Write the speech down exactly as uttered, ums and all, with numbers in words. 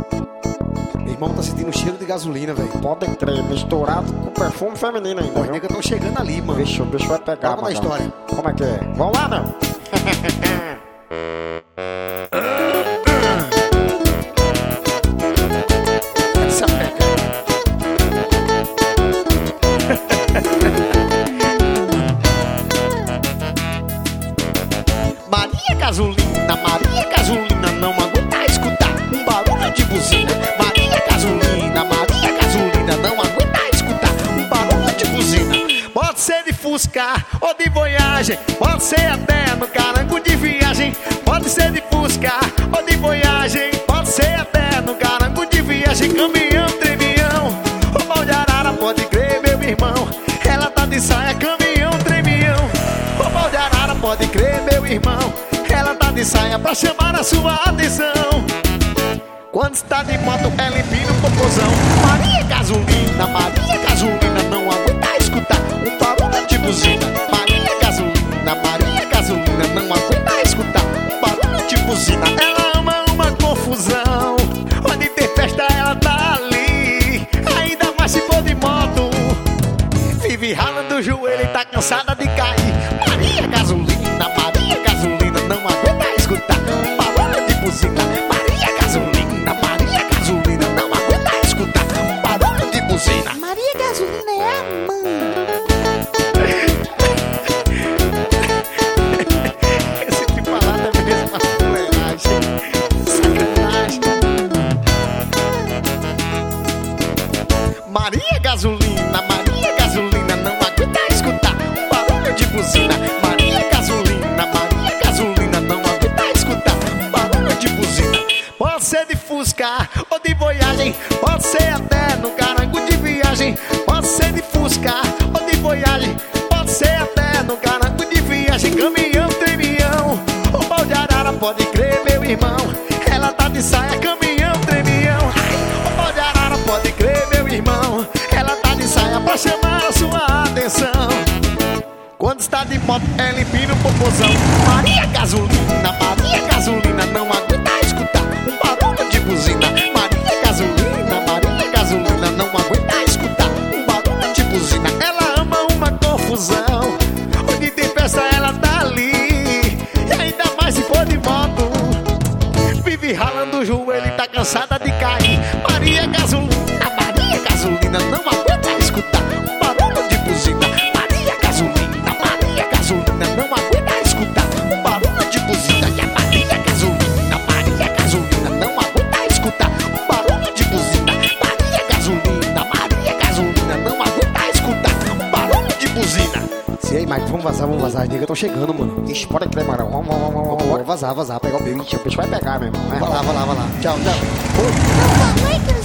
Meu irmão tá sentindo cheiro de gasolina, velho. Pode crer, misturado com perfume feminino ainda. Os negros tão chegando ali, mano. Bicho, o bicho vai pegar, Calma na mano. história. Como é que é? Vamos lá, meu. Essa pega. Maria Gasolina, Maria Gasolina, não aguenta escutar um barulho de buzina. Maria Gasolina, Maria Gasolina, não aguenta escutar um barulho de buzina. Pode ser de Fusca ou de Voyage, pode ser até no carango de viagem. Pode ser de Fusca ou de Voyage, pode ser até no carango de viagem. Caminhão, tremião, o pau de arara, pode crer, meu irmão. Ela tá de saia, caminhão, tremião, o pau de arara, pode crer, meu irmão. Ela tá de saia pra chamar a sua atenção. Quando está de moto, ela empina o popozão. Maria Gasolina, Maria Gasolina, não aguenta escutar um barulho de buzina. Maria Gasolina, Maria Gasolina, não aguenta escutar um barulho de buzina. Ela ama uma confusão, onde tem festa ela tá ali. Ainda mais se for de moto, vive ralando o joelho e tá cansada de cair. Maria Gasolina, Maria Gasolina, não aguenta escutar um barulho de buzina. Maria Gasolina, Maria Gasolina, não aguenta escutar um barulho de buzina. Maria Gasolina é a mãe. Esse tipo de palavra é mesmo uma fuleiragem, sacanagem. Maria Gasolina, Maria Gasolina, não aguenta escutar um barulho de buzina. Maria Gasolina, Maria Gasolina, não aguenta escutar um barulho de buzina. Pode ser de Fusca ou de Voyage, pode ser até no carango de viagem. Pode ser de Fusca ou de Voyage, pode ser até no carango de viagem. Caminhão, tremião, o pau de arara, pode crer, meu irmão. Ela tá de saia, caminhão, tremião. Ai, o pau de arara, pode crer, meu irmão. Ela tá de saia pra chamar a sua atenção. Quando está de moto, ela empina o popozão. Maria Gasolina, Maria Gasolina, não aguenta escutar um barulho de buzina. Maria Gasolina, Maria Gasolina, não aguenta escutar um barulho de buzina. Ela ama uma confusão, onde tem festa ela tá ali. E ainda mais se for de moto, vive ralando o joelho e tá cansada de cair. Maria Gasolina, Maria Gasolina, não aguenta escutar um barulho de buzina. Maria Gasolina, Maria Gasolina, não aguenta escutar um barulho de buzina. E a Maria Gasolina, Maria Gasolina, não aguenta escutar um barulho de buzina. Maria Gasolina, Maria Gasolina, não aguenta escutar um barulho de buzina. E aí, Mike, vamos vazar, vamos vazar. As niggas tão chegando, mano. Ixi, pode crer, mano. Vamos, vamos, vamos, vamos, Bora vamos. vazar, vazar, pegar o bicho. Ixi, o bicho vai pegar, meu irmão. Vai lá, vai lá, vai lá. Tchau, tchau. Eu falei que